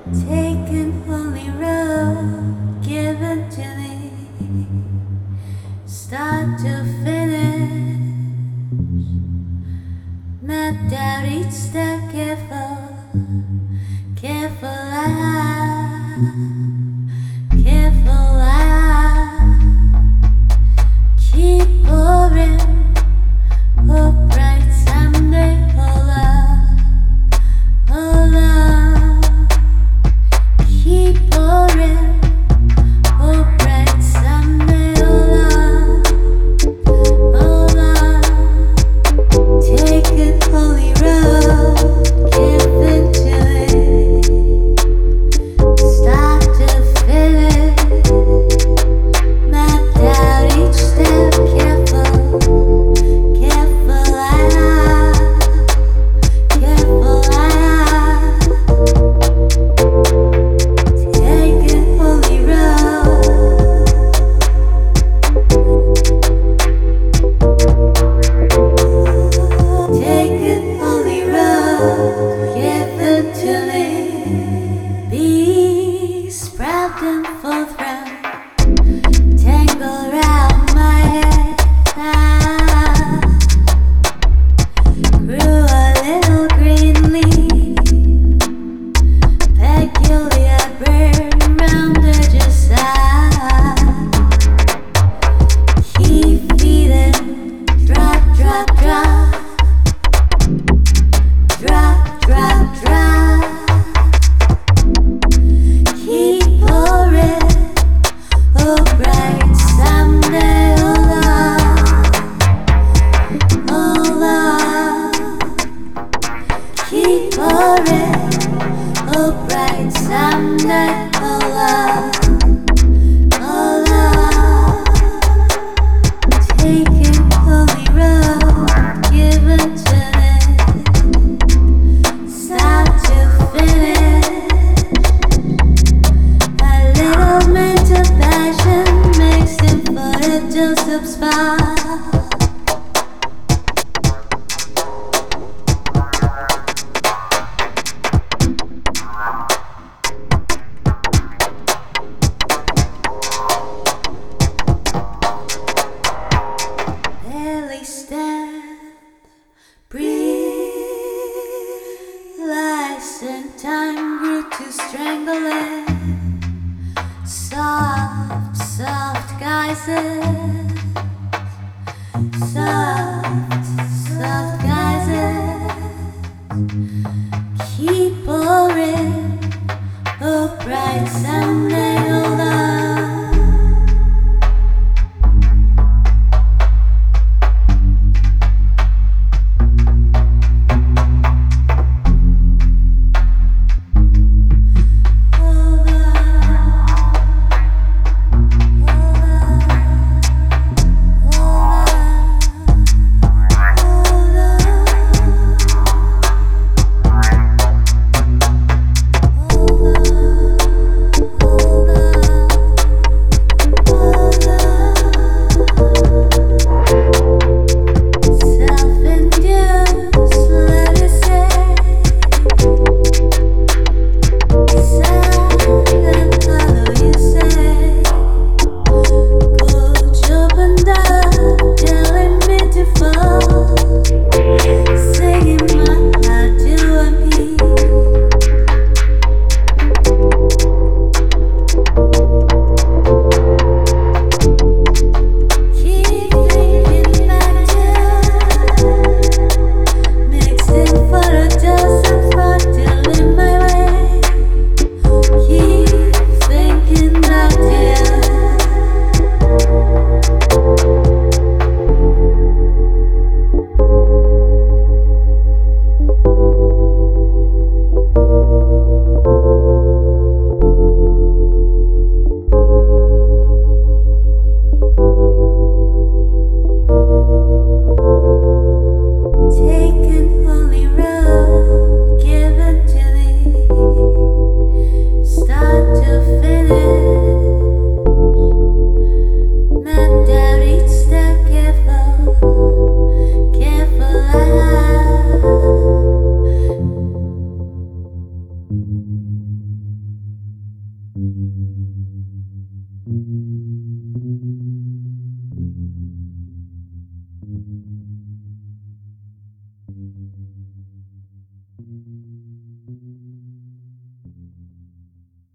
Taken holy road given to me, start to finish, mapped out each step, careful I keep pouring, hope bright someday, hold on, keep pouring, hope bright someday, hold on, take it holy road, given to it, start to finish, mapped out each step, careful I take it holy road, take it holy road, given to me, be sprouting forthright, tangle round my head, grew a little green leaf, peculiar burn round edges side, keep feeding, drop, drop, drop, drop, drop, drop, keep pouring, oh bright someday, hold on, keep pouring, oh bright someday, hold on, take it holy road, given to me, start to finish, a little mental passion mixed in for a dose of spark. Barely stand, breathe, lies and time grew to strangle it. Soft, soft guises, soft, soft guises, keep pouring, oh bright someday, hold on. Oh